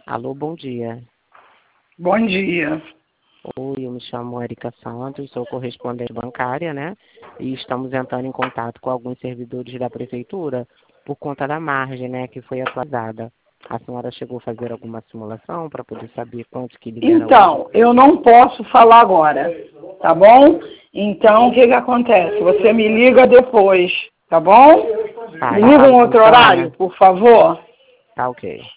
Alô, bom dia. Bom dia. Oi, eu me chamo Erika Santos, sou correspondente bancária, né? E estamos entrando em contato com alguns servidores da prefeitura por conta da margem, né, que foi atrasada. A senhora chegou a fazer alguma simulação para poder saber quanto que libera hoje? Então, eu não posso falar agora, tá bom? Então, o que acontece? Você me liga depois, tá bom? Tá, Me liga um outro então, horário, né? por favor. Tá ok.